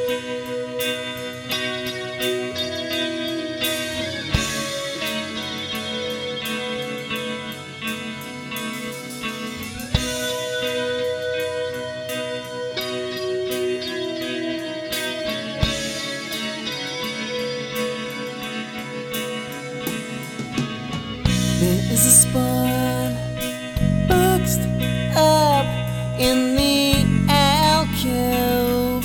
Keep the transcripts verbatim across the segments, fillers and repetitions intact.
There is a spawn boxed up in the alcove.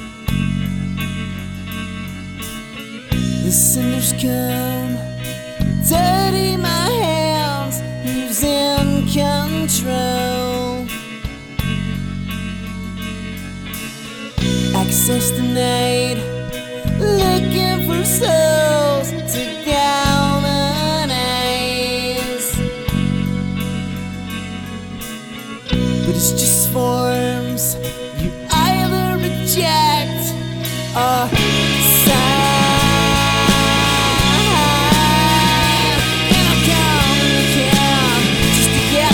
The cinders come, dirty my hands, who's in control? Access denied, looking for souls to galvanize. But it's just forms you either reject or sign. And I'll come again just to get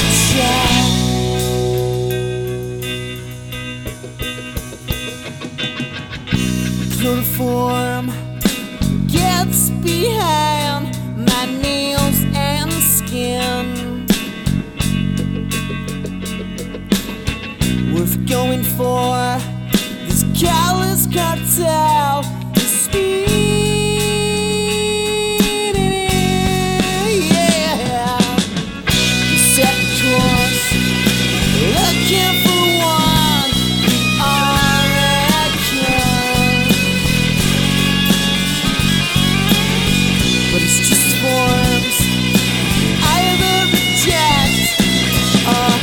the shot. Chloroform gets behind my nails and skin. Worth going for this callous cartel is speeding in, yeah. You set course, looking for one who can. But it's just forms either reject or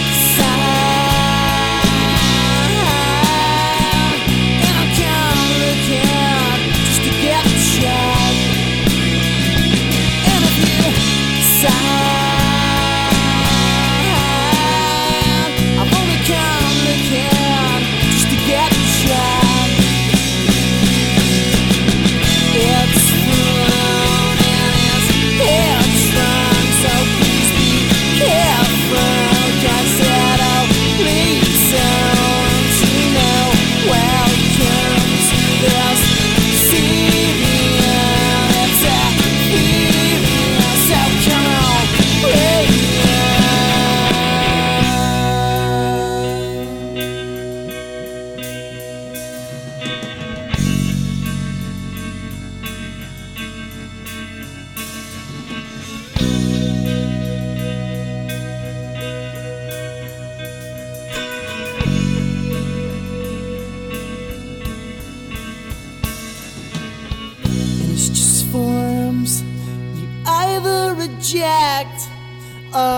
it's just forms you either reject or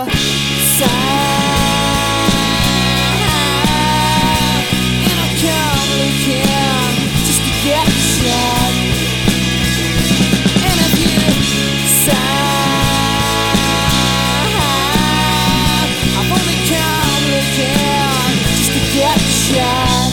sign. And I'll come again just to get shot. And if you sign, I've only come again just to get shot.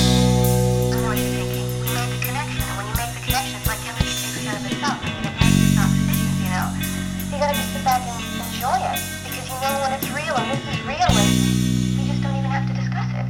You gotta just sit back and enjoy it, because you know when it's real, and this is real, and we just don't even have to discuss it.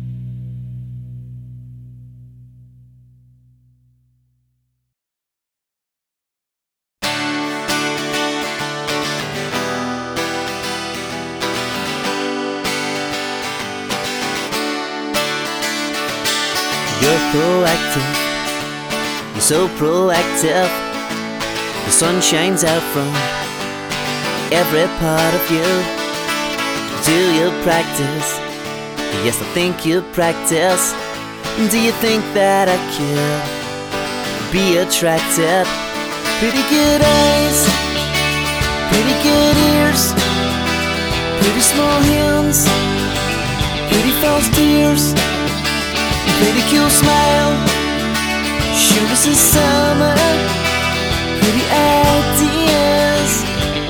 You're proactive, you're so proactive. The sun shines out from every part of you. Do you practice? Yes, I think you practice. Do you think that I could be attracted? Pretty good eyes, pretty good ears, pretty small hands, pretty false tears, pretty cool smile, sure as the summer, pretty ideas.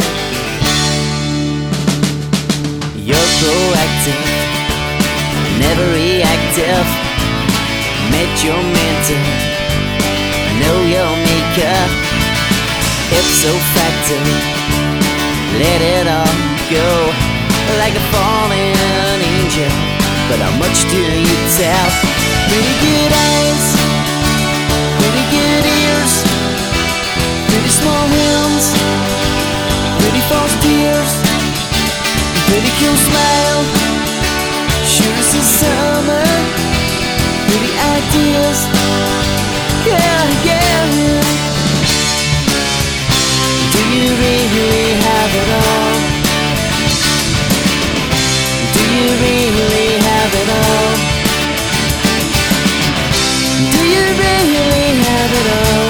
You're proactive, never reactive. Met your mentor, know your maker. Ipso facto, let it all go. Like a fallen angel, but how much do you tell? Pretty good eyes, ideas. Yeah, yeah. Do you really have it all? Do you really have it all? Do you really have it all?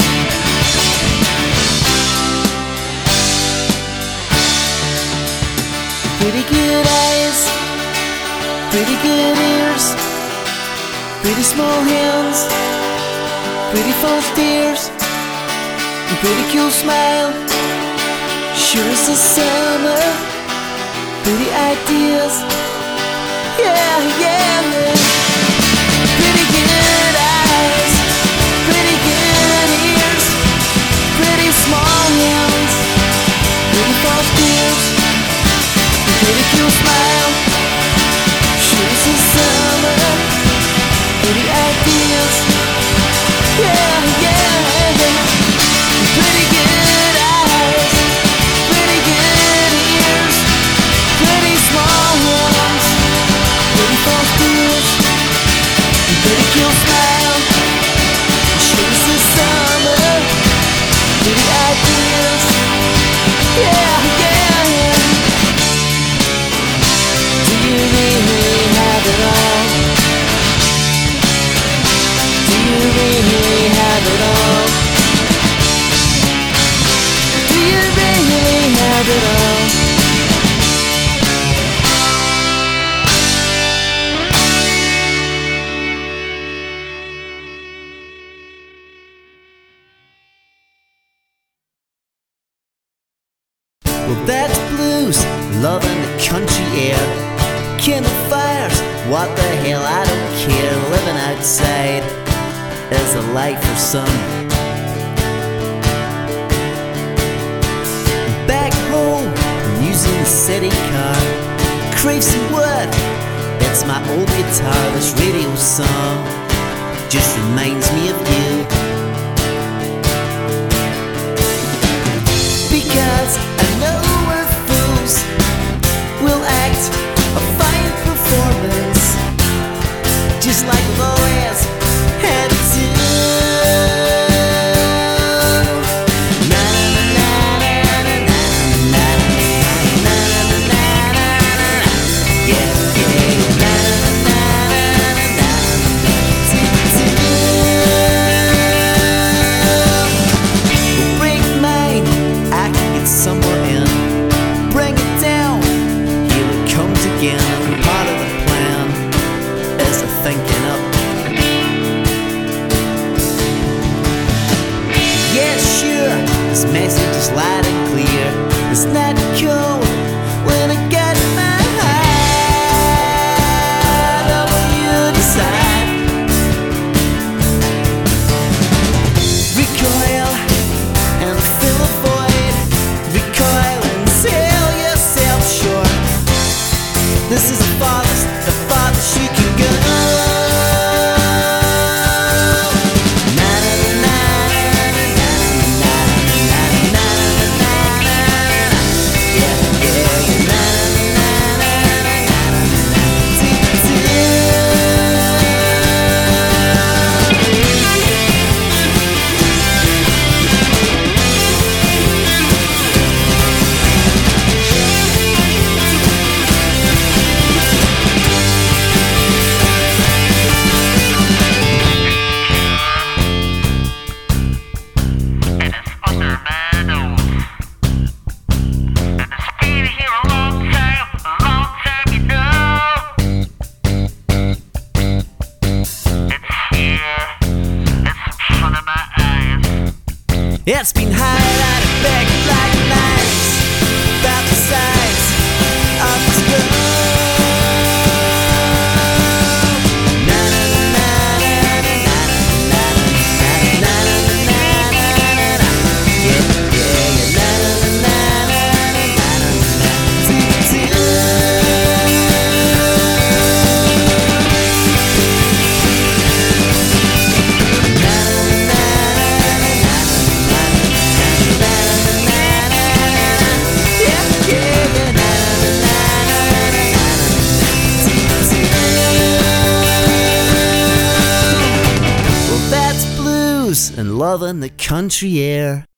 Pretty good eyes, pretty good ears, pretty small hands, pretty false tears, and pretty cool smile. Sure as the summer, pretty ideas. Yeah, yeah. Pretty good eyes, pretty good ears, pretty small hands, pretty false tears, and pretty cool smile. Sure as the summer, pretty ideas. Yeah, yeah. Pretty good eyes, pretty good ears, pretty small hands, pretty false tears, and pretty cool smile. Sure as the summer, pretty ideas. Yeah, yeah. Do you really have it all? Do you really have it all? Do you really have it all? Well, that's blues, loving the country air, kindle fires, what the hell, I don't care. Living outside is a life for some. Back home, I'm using the city car, crave some wood, it's my old guitar. This radio song just reminds me of you, because I know we're fools, we'll act a fine performance, just like we've always had to. Message is loud and clear. It's not cool when I got my heart over you decide. Recoil and fill a void. Recoil and sell yourself short. This is the farthest, the farthest you can go. It's been highlighted big black lights about the size of this girl. Na na na na na na na na na na na na. Yeah, yeah, yeah. Na na na na na na na. Na na na na na na. and loving the country air.